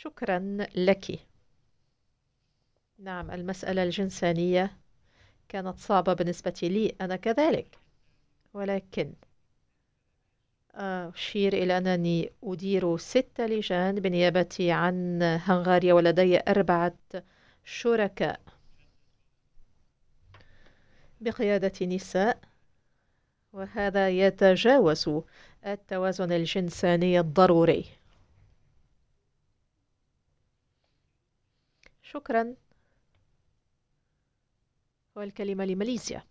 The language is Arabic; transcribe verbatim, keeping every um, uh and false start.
شكرا لك. نعم، المسألة الجنسانية كانت صعبة بالنسبة لي أنا كذلك، ولكن أشير إلى أنني أدير ست لجان بالنيابة عن هنغاريا، ولدي أربعة شركاء بقيادة نساء، وهذا يتجاوز التوازن الجنساني الضروري. شكرا. والكلمة لماليزيا.